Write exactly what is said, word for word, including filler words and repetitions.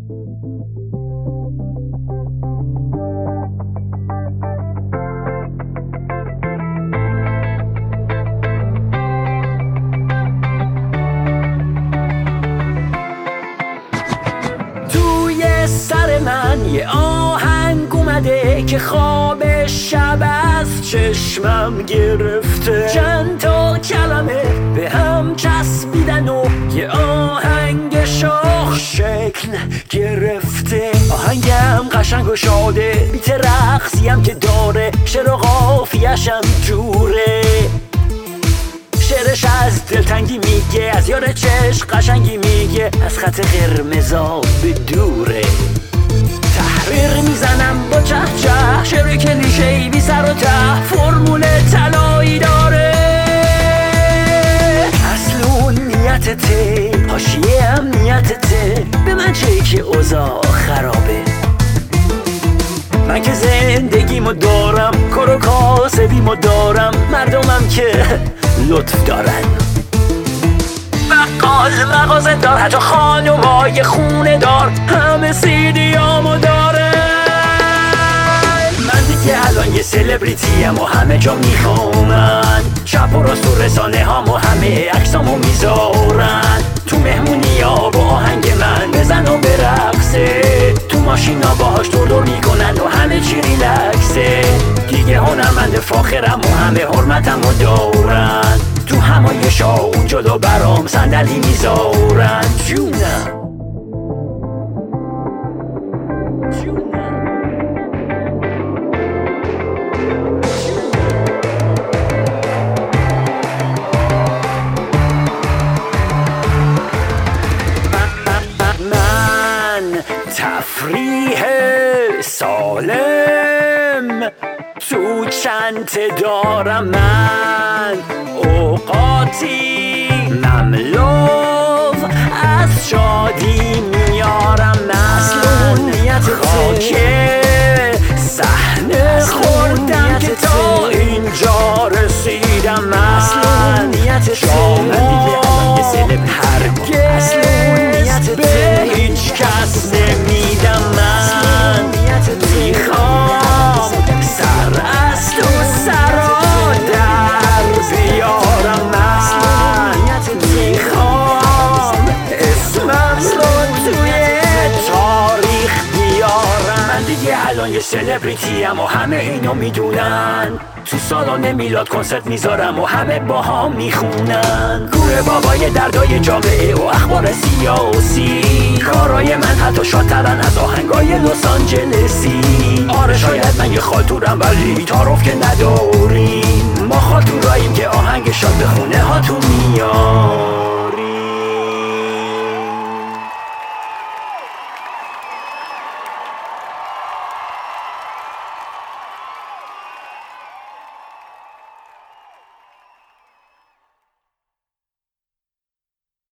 سر من یه آهنگ اومده که خواب شب از چشمم گرفته، چند تا کلمه به هم چسبیدن و یه آهنگ شاخ شکل گرفته. آهنگم قشنگ و شاده، بیت رقصیم که داره، شعر و قافیه‌شم جوره. شعرش از دلتنگی میگه، از یار چشم قشنگی میگه، از خط قرمزا به دوره. تحریر میزنم با چه چه، شعر کلیشه‌ای بی سر و ته، فرمول طلایی داره. اصل نیتته، حاشیه هم نیتته، به من چه که اوضاع خرابه. من که زندگیمو دارم، کار و کاسبیمو دارم، مردمم که لطف دارن. بقال مغازه دار، حتی خانمای خونه دار، همه سیدیامو داره. من دیگه الان یه سلبریتیم و همه جا میخوامن، چپ و راست و رسانه هامو همه عکسامو میذارن. تو مهمونی ها با آهنگ من بزن و برقصه، تو ماشینا باهاش دور دور میکنن و همه چی ریلکسه. دیگه هنرمند فاخرم و همه حرمتم و دارن، تو همایشا اون جلو برام صندلی میذارن. جونم تفریح سالم تو چنت دارم، من اوقاتی مملو از شادی میارم. من خاک صحنه خوردم که تا اینجا رسیدم. من شما هرگز به هیچ کس نمیدم. من میخوام سر از تو سرا در بیارم. من میخوام اسمم رو توی تاریخ بیارم. من دیگه الان یه سلبریتیم و همه اینو میدونن، تو سالن میلاد کنسرت میذارم و همه با هم میخونن. گوره بابای دردای جامعه و اخبار سیاسی، کارای من حتی شادترن از آهنگای لس آنجلسی. آره شاید من یه خالتورم ولی تعارف که نداریم، ما خالتوراییم که آهنگ شاد به خونه هاتون میاد.